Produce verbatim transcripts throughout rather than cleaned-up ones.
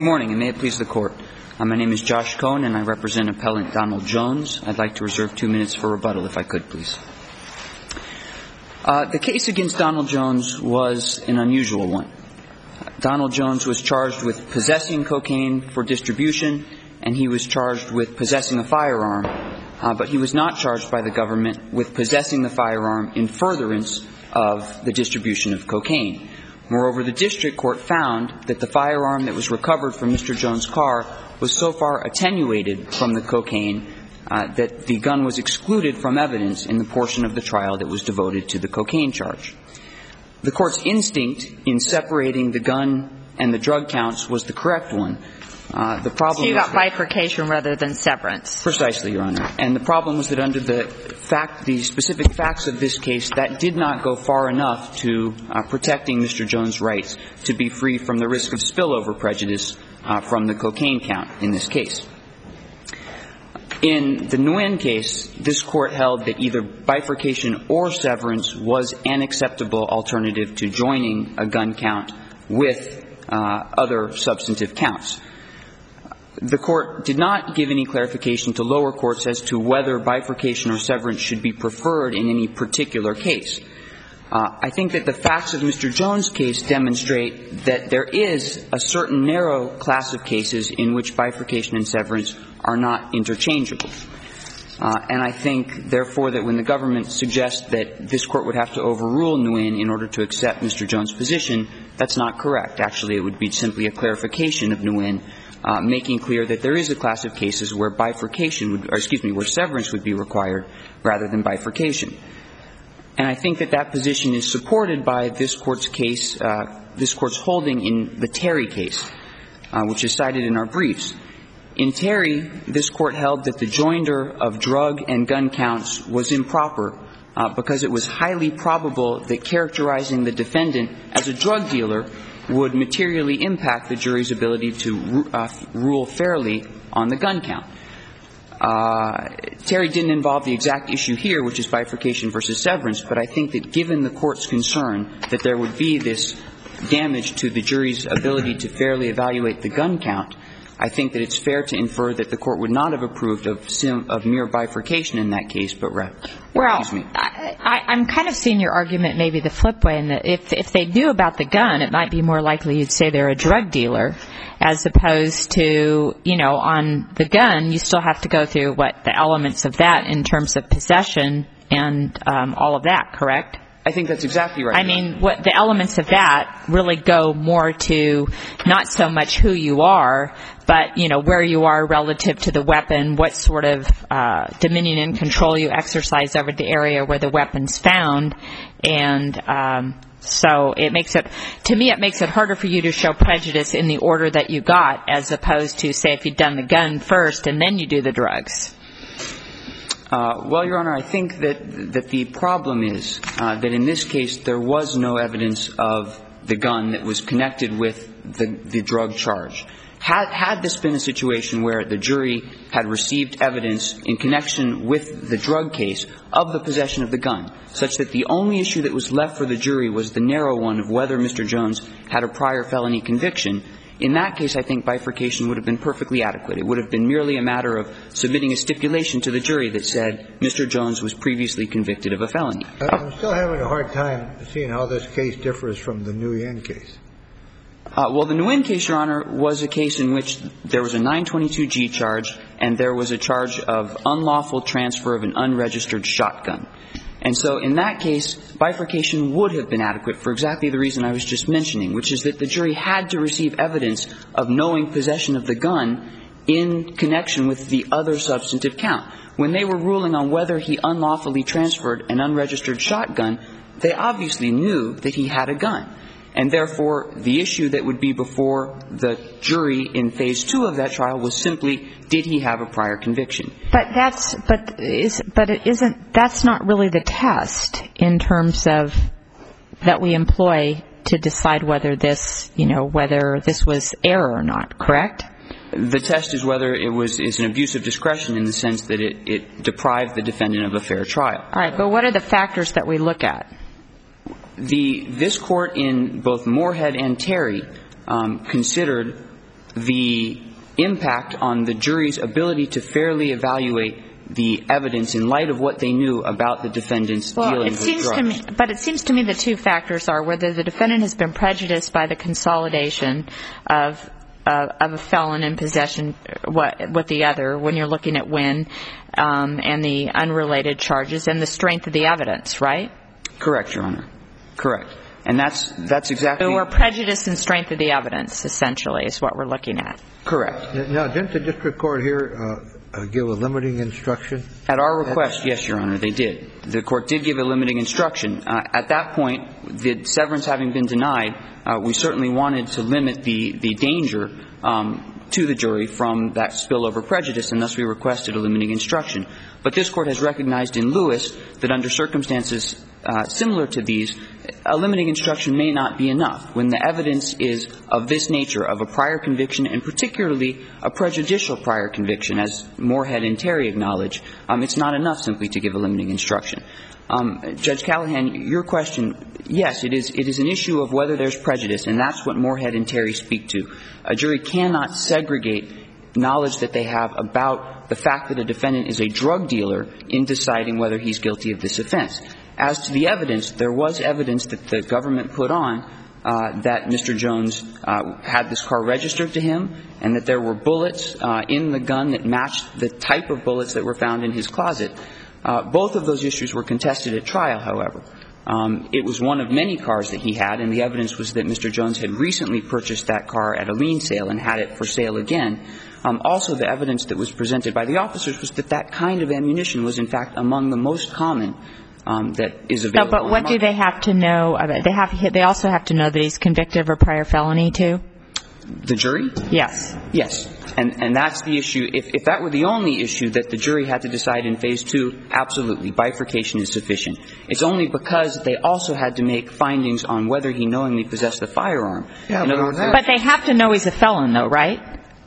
Good morning, and may it please the Court. Uh, my name is Josh Cohen, and I represent Appellant Donald Jones. I'd like to reserve two minutes for rebuttal, if I could, please. Uh, the case against Donald Jones was an unusual one. Donald Jones was charged with possessing cocaine for distribution, and he was charged with possessing a firearm, uh, but he was not charged by the government with possessing the firearm in furtherance of the distribution of cocaine. Moreover, the district court found that the firearm that was recovered from Mister Jones' car was so far attenuated from the cocaine uh, that the gun was excluded from evidence in the portion of the trial that was devoted to the cocaine charge. The court's instinct in separating the gun and the drug counts was the correct one. Uh, the problem so you got bifurcation rather than severance. Precisely, Your Honor. And the problem was that under the fact, the specific facts of this case, that did not go far enough to uh, protecting Mister Jones' rights to be free from the risk of spillover prejudice uh, from the cocaine count in this case. In the Nguyen case, this court held that either bifurcation or severance was an acceptable alternative to joining a gun count with uh, other substantive counts. The court did not give any clarification to lower courts as to whether bifurcation or severance should be preferred in any particular case. Uh, I think that the facts of Mister Jones' case demonstrate that there is a certain narrow class of cases in which bifurcation and severance are not interchangeable. Uh, and I think, therefore, that when the government suggests that this court would have to overrule Nguyen in order to accept Mister Jones' position, that's not correct. Actually, it would be simply a clarification of Nguyen, Uh, making clear that there is a class of cases where bifurcation would, or excuse me, where severance would be required rather than bifurcation. And I think that that position is supported by this court's case, uh, this court's holding in the Terry case, uh, which is cited in our briefs. In Terry, this court held that the joinder of drug and gun counts was improper uh, because it was highly probable that characterizing the defendant as a drug dealer would materially impact the jury's ability to uh, rule fairly on the gun count. Uh, Terry didn't involve the exact issue here, which is bifurcation versus severance, but I think that given the court's concern that there would be this damage to the jury's ability to fairly evaluate the gun count, I think that it's fair to infer that the court would not have approved of, sim, of mere bifurcation in that case, but rather. Well, excuse me. I, I, I'm kind of seeing your argument maybe the flip way, in that if if they knew about the gun, it might be more likely you'd say they're a drug dealer, as opposed to, you know, on the gun, you still have to go through what the elements of that in terms of possession and um, all of that, correct? I think that's exactly right. I mean, what the elements of that really go more to not so much who you are, but, you know, where you are relative to the weapon, what sort of uh, dominion and control you exercise over the area where the weapon's found. And um, so it makes it, to me, it makes it harder for you to show prejudice in the order that you got, as opposed to, say, if you'd done the gun first and then you do the drugs. Uh, well, Your Honor, I think that that the problem is uh, that in this case there was no evidence of the gun that was connected with the, the drug charge. Had, had this been a situation where the jury had received evidence in connection with the drug case of the possession of the gun, such that the only issue that was left for the jury was the narrow one of whether Mister Jones had a prior felony conviction, in that case, I think bifurcation would have been perfectly adequate. It would have been merely a matter of submitting a stipulation to the jury that said Mister Jones was previously convicted of a felony. I'm still having a hard time seeing how this case differs from the Nguyen case. Uh, well, the Nguyen case, Your Honor, was a case in which there was a nine twenty-two G charge and there was a charge of unlawful transfer of an unregistered shotgun. And so in that case, bifurcation would have been adequate for exactly the reason I was just mentioning, which is that the jury had to receive evidence of knowing possession of the gun in connection with the other substantive count. When they were ruling on whether he unlawfully transferred an unregistered shotgun, they obviously knew that he had a gun. And therefore, the issue that would be before the jury in phase two of that trial was simply, did he have a prior conviction? But that's, but is, but it isn't, that's not really the test in terms of that we employ to decide whether this, you know, whether this was error or not, correct? The test is whether it was, is an abuse of discretion in the sense that it, it deprived the defendant of a fair trial. All right, but what are the factors that we look at? The, this court in both Moorhead and Terry um, considered the impact on the jury's ability to fairly evaluate the evidence in light of what they knew about the defendant's well, dealing it with seems drugs. To me, but it seems to me the two factors are whether the defendant has been prejudiced by the consolidation of uh, of a felon in possession what, with the other when you're looking at Wynn um, and the unrelated charges and the strength of the evidence, right? Correct, Your Honor. Correct. And that's that's exactly... So we're prejudice and strength of the evidence, essentially, is what we're looking at. Correct. Now, didn't the district court here uh, uh, give a limiting instruction? At our request, yes, Your Honor, they did. The court did give a limiting instruction. Uh, at that point, the severance having been denied, uh, we certainly wanted to limit the, the danger um, to the jury from that spillover prejudice, and thus we requested a limiting instruction. But this court has recognized in Lewis that under circumstances uh, similar to these, a limiting instruction may not be enough. When the evidence is of this nature, of a prior conviction, and particularly a prejudicial prior conviction, as Moorhead and Terry acknowledge, um, it's not enough simply to give a limiting instruction. Um, Judge Callahan, your question, yes, it is, it is an issue of whether there's prejudice, and that's what Moorhead and Terry speak to. A jury cannot segregate knowledge that they have about the fact that a defendant is a drug dealer in deciding whether he's guilty of this offense. As to the evidence, there was evidence that the government put on uh, that Mister Jones uh, had this car registered to him and that there were bullets uh, in the gun that matched the type of bullets that were found in his closet. Uh, both of those issues were contested at trial, however. Um, it was one of many cars that he had, and the evidence was that Mister Jones had recently purchased that car at a lien sale and had it for sale again. Um, also, the evidence that was presented by the officers was that that kind of ammunition was, in fact, among the most common um, that is available. No, but what do they have to know about? They have. They also have to know that he's convicted of a prior felony, too? The jury? Yes. Yes. And, and that's the issue. If, if that were the only issue that the jury had to decide in Phase two, absolutely, bifurcation is sufficient. It's only because they also had to make findings on whether he knowingly possessed the firearm. Yeah, in other words, but they have to know he's a felon, though, right?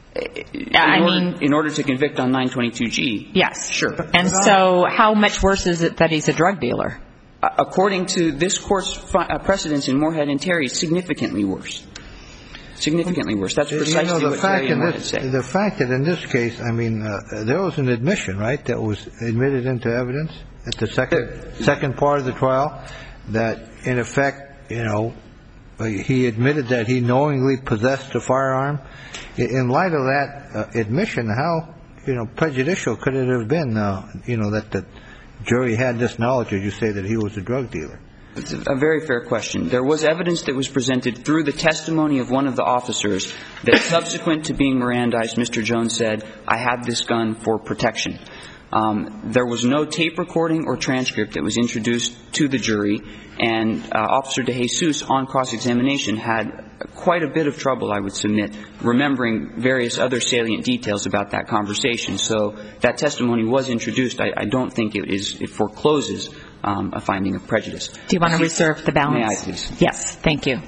In I order, mean, in order to convict on nine twenty-two G. Yes. Sure. And so how much worse is it that he's a drug dealer? Uh, according to this Court's fi- uh, precedents in Moorhead and Terry, significantly worse. Significantly worse. That's precisely you know, the what fact Terry and Moorhead this, say. The fact that in this case, I mean, uh, there was an admission, right, that was admitted into evidence at the second second part of the trial that, in effect, you know, he admitted that he knowingly possessed a firearm. In light of that uh, admission, how, you know, prejudicial could it have been, uh, you know, that the jury had this knowledge, as you say, that he was a drug dealer? It's a very fair question. There was evidence that was presented through the testimony of one of the officers that subsequent to being Mirandized, Mister Jones said, I had this gun for protection. Um, there was no tape recording or transcript that was introduced to the jury, and uh, Officer DeJesus on cross-examination had quite a bit of trouble, I would submit, remembering various other salient details about that conversation. So that testimony was introduced. I, I don't think it is it forecloses um, a finding of prejudice. Do you want to reserve the balance? May I, please? Yes, thank you.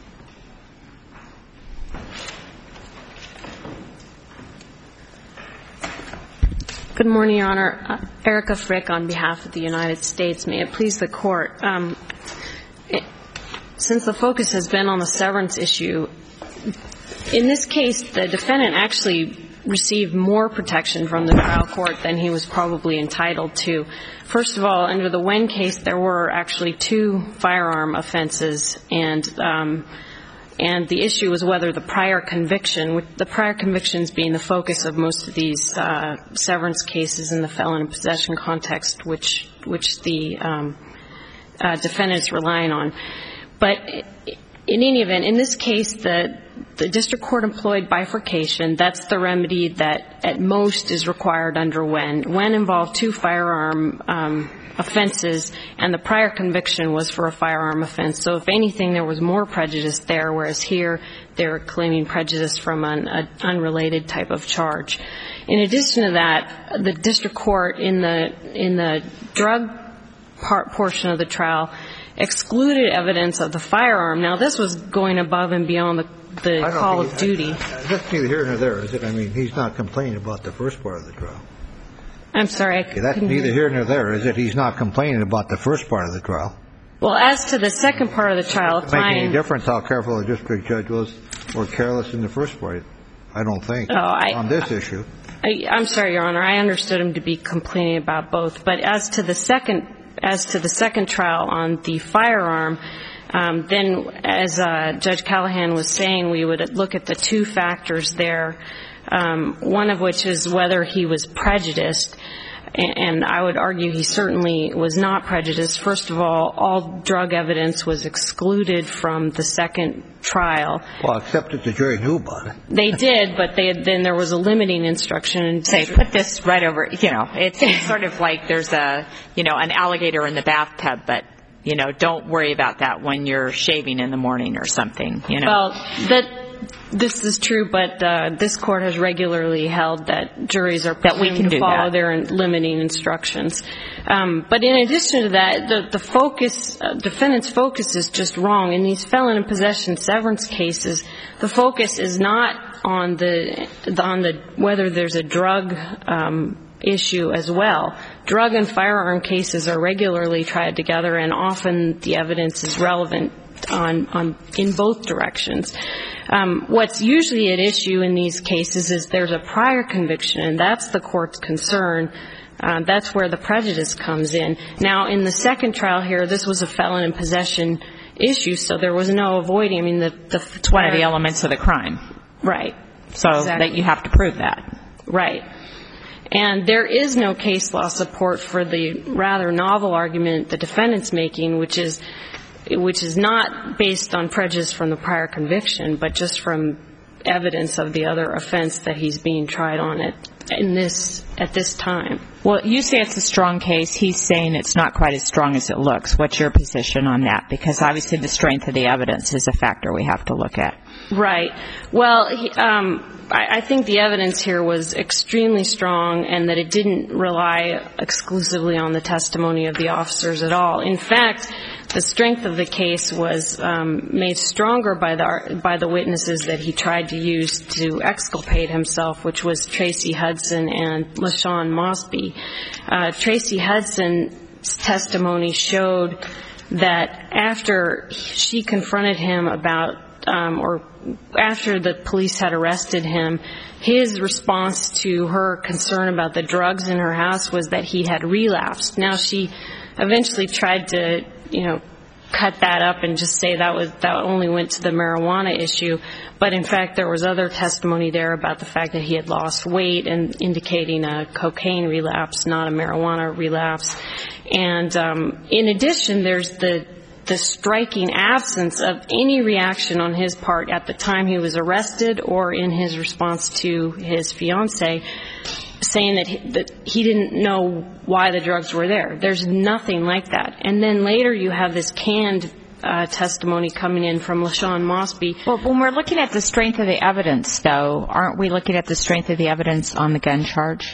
Good morning, Your Honor. Uh, Erica Frick on behalf of the United States. May it please the Court. Um, it, since the focus has been on the severance issue, in this case, the defendant actually received more protection from the trial court than he was probably entitled to. First of all, under the Wen case, there were actually two firearm offenses, and um, and the issue was whether the prior conviction, with the prior convictions being the focus of most of these uh, severance cases in the felon in possession context, which which the um, uh, defendant is relying on. But in any event, in this case, the the district court employed bifurcation. That's the remedy that at most is required under Wen. Wen involved two firearm um, offenses, and the prior conviction was for a firearm offense. So if anything, there was more prejudice there, whereas here they're claiming prejudice from an a unrelated type of charge. In addition to that, the district court in the in the drug part portion of the trial excluded evidence of the firearm. Now, this was going above and beyond the, the call of duty. That's neither here nor there, is it? I mean, he's not complaining about the first part of the trial. I'm sorry. I okay, that's neither here nor there, is it? He's not complaining about the first part of the trial. Well, as to the second part of the trial, does it make any difference how careful the district judge was or careless in the first part? I don't think, Oh, I- on this issue. I, I'm sorry, Your Honor. I understood him to be complaining about both. But as to the second, as to the second trial on the firearm, um, then as uh, Judge Callahan was saying, we would look at the two factors there, um, one of which is whether he was prejudiced. And I would argue he certainly was not prejudiced. First of all, all drug evidence was excluded from the second trial. Well, except that the jury knew about it. They did, but they, then there was a limiting instruction. And say, put this right over, you know, it's, it's sort of like there's a, you know, an alligator in the bathtub, but, you know, don't worry about that when you're shaving in the morning or something, you know. Well, that... This is true, but uh, this court has regularly held that juries are that we can to do follow that. their limiting instructions. Um, but in addition to that, the, the focus, uh, defendant's focus is just wrong. In these felon in possession severance cases, the focus is not on the on the whether there's a drug um, issue as well. Drug and firearm cases are regularly tried together, and often the evidence is relevant on, on in both directions. Um, what's usually at issue in these cases is there's a prior conviction, and that's the court's concern. Uh, that's where the prejudice comes in. Now, in the second trial here, this was a felon in possession issue, so there was no avoiding. I mean, the, the it's one of the elements of the crime, right? So exactly. that you have to prove that, right? And there is no case law support for the rather novel argument the defendant's making, which is which is not based on prejudice from the prior conviction, but just from evidence of the other offense that he's being tried on at in this at this time. Well, you say it's a strong case. He's saying it's not quite as strong as it looks. What's your position on that? Because obviously the strength of the evidence is a factor we have to look at. Right. Well, he, um, I, I think the evidence here was extremely strong, and that it didn't rely exclusively on the testimony of the officers at all. In fact, the strength of the case was um, made stronger by the by the witnesses that he tried to use to exculpate himself, which was Tracy Hudson and LaShawn Mosby. Uh, Tracy Hudson's testimony showed that after she confronted him about, um, or after the police had arrested him, his response to her concern about the drugs in her house was that he had relapsed. Now, she eventually tried to, you know, cut that up and just say that was that only went to the marijuana issue, but in fact there was other testimony there about the fact that he had lost weight and indicating a cocaine relapse, not a marijuana relapse. And um, in addition, there's the the striking absence of any reaction on his part at the time he was arrested or in his response to his fiancée, saying that he, that he didn't know why the drugs were there. There's nothing like that. And then later you have this canned uh, testimony coming in from LaShawn Mosby. Well, when we're looking at the strength of the evidence, though, aren't we looking at the strength of the evidence on the gun charge?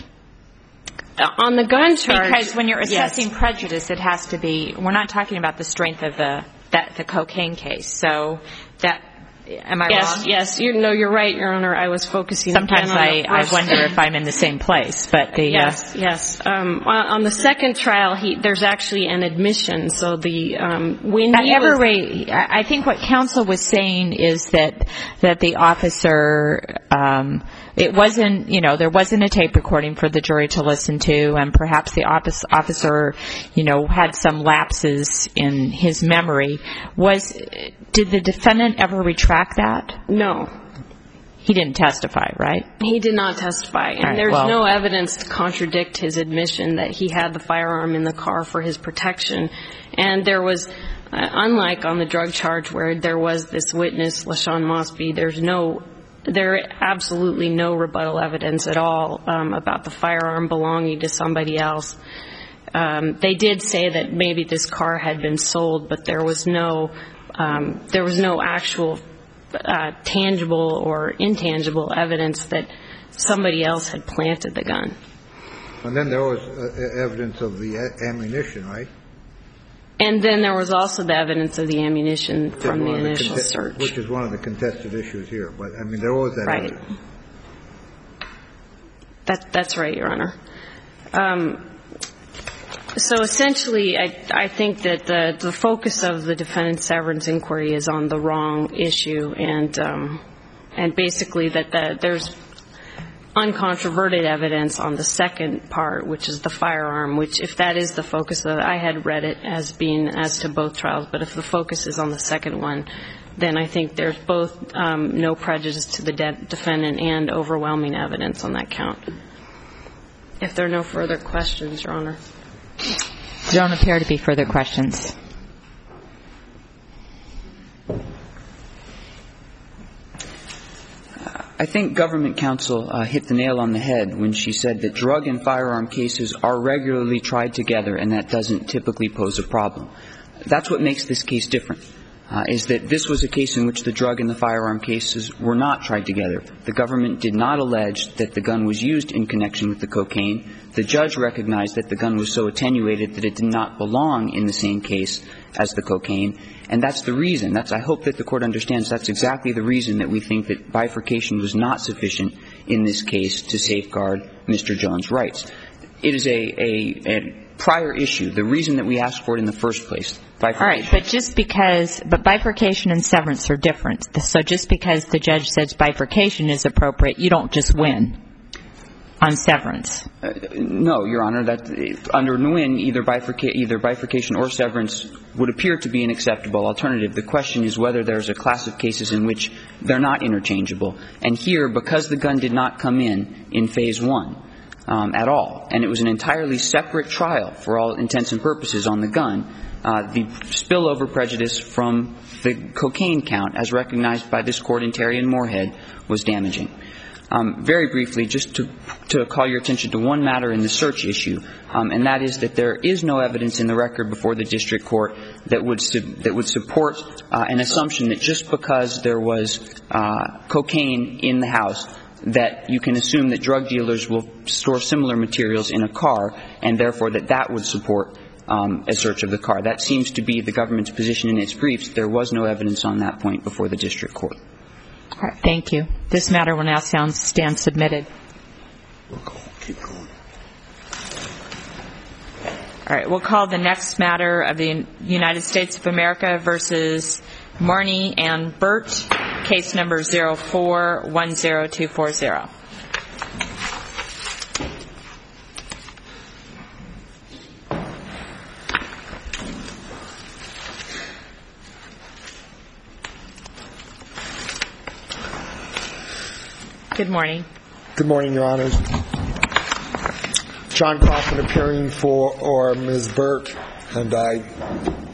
Uh, on the gun charge, because when you're assessing yes. prejudice, it has to be. We're not talking about the strength of the that the cocaine case. So that. Am I yes, wrong? Yes, you no, you're right, Your Honor. I was focusing. Sometimes again on I, the I first. wonder if I'm in the same place, but the yes, uh, yes. Um, on, on the second trial, he, there's actually an admission. So the um, when at he every was, rate, I think what counsel was saying is that that the officer, um, it wasn't, you know, there wasn't a tape recording for the jury to listen to, and perhaps the office, officer, you know, had some lapses in his memory. Was did the defendant ever retract that? No. He didn't testify, right? He did not testify, and right, there's well, no evidence to contradict his admission that he had the firearm in the car for his protection. And there was, uh, unlike on the drug charge where there was this witness, LaShawn Mosby, there's no, there absolutely no rebuttal evidence at all um, about the firearm belonging to somebody else. Um, they did say that maybe this car had been sold, but there was no, um, there was no actual Uh, tangible or intangible evidence that somebody else had planted the gun. And then there was uh, evidence of the a- ammunition, right? And then there was also the evidence of the ammunition Which from the the initial conte- search. Which is one of the contested issues here. But, I mean, there was that right. evidence. That, that's right, Your Honor. Um, So essentially, I, I think that the, the focus of the defendant's severance inquiry is on the wrong issue, and um, and basically that the, there's uncontroverted evidence on the second part, which is the firearm, which if that is the focus of it, I had read it as being as to both trials, but if the focus is on the second one, then I think there's both um, no prejudice to the de- defendant and overwhelming evidence on that count. If there are no further questions, Your Honor. There don't appear to be further questions. I think government counsel uh, hit the nail on the head when she said that drug and firearm cases are regularly tried together, and that doesn't typically pose a problem. That's what makes this case different, uh, is that this was a case in which the drug and the firearm cases were not tried together. The government did not allege that the gun was used in connection with the cocaine. The judge recognized that the gun was so attenuated that it did not belong in the same case as the cocaine. And that's the reason. That's, I hope that the Court understands that's exactly the reason that we think that bifurcation was not sufficient in this case to safeguard Mister Jones' rights. It is a, a, a prior issue, the reason that we asked for it in the first place. All right, but just because, but bifurcation and severance are different. So just because the judge says bifurcation is appropriate, you don't just win on severance. Uh, no, Your Honor. That under Nguyen, either, bifurca- either bifurcation or severance would appear to be an acceptable alternative. The question is whether there's a class of cases in which they're not interchangeable. And here, because the gun did not come in in phase one um, at all, and it was an entirely separate trial for all intents and purposes on the gun, uh, the spillover prejudice from the cocaine count, as recognized by this Court in Terry and Moorhead, was damaging. Um, very briefly, just to, to call your attention to one matter in the search issue, um, and that is that there is no evidence in the record before the district court that would sub- that would support uh, an assumption that just because there was uh, cocaine in the house, that you can assume that drug dealers will store similar materials in a car, and therefore that that would support um, a search of the car. That seems to be the government's position in its briefs. There was no evidence on that point before the district court. All right, thank you. This matter will now sound, stand submitted. Keep going. All right, we'll call the next matter of the United States of America versus Marnie and Burt, case number zero four one zero two four zero. Good morning. Good morning, Your Honors. John Kaufman appearing for or Miz Burt, and I